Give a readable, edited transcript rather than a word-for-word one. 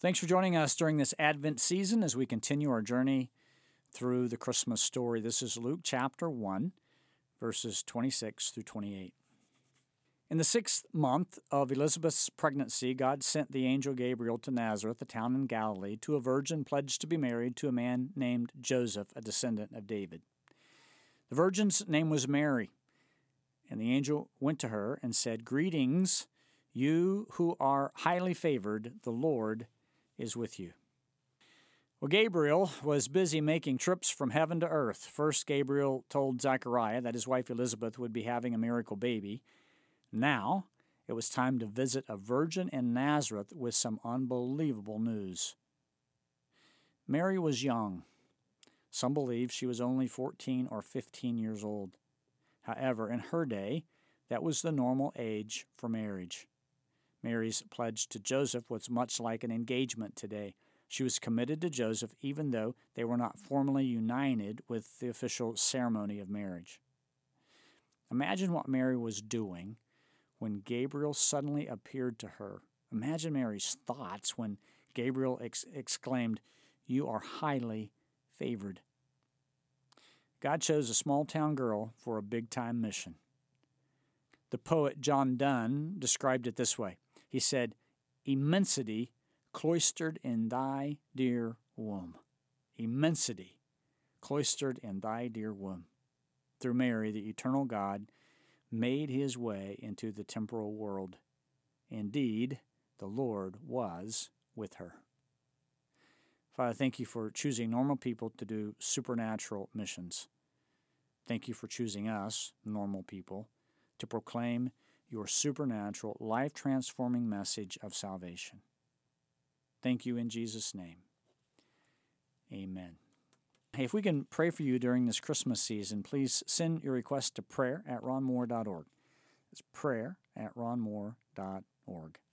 Thanks for joining us during this Advent season as we continue our journey through the Christmas story. This is Luke chapter 1, verses 26 through 28. In the 6th month of Elizabeth's pregnancy, God sent the angel Gabriel to Nazareth, a town in Galilee, to a virgin pledged to be married to a man named Joseph, a descendant of David. The virgin's name was Mary, and the angel went to her and said, "Greetings, you who are highly favored, the Lord is with you." Well, Gabriel was busy making trips from heaven to earth. First, Gabriel told Zechariah that his wife Elizabeth would be having a miracle baby. Now, it was time to visit a virgin in Nazareth with some unbelievable news. Mary was young. Some believe she was only 14 or 15 years old. However, in her day, that was the normal age for marriage. Mary's pledge to Joseph was much like an engagement today. She was committed to Joseph even though they were not formally united with the official ceremony of marriage. Imagine what Mary was doing when Gabriel suddenly appeared to her. Imagine Mary's thoughts when Gabriel exclaimed, "You are highly favored." God chose a small-town girl for a big-time mission. The poet John Donne described it this way. He said, "Immensity cloistered in thy dear womb." Immensity cloistered in thy dear womb. Through Mary, the eternal God made his way into the temporal world. Indeed, the Lord was with her. Father, thank you for choosing normal people to do supernatural missions. Thank you for choosing us, normal people, to proclaim your supernatural, life-transforming message of salvation. Thank you in Jesus' name. Amen. Hey, if we can pray for you during this Christmas season, please send your request to prayer@ronmoore.org. It's prayer@ronmoore.org.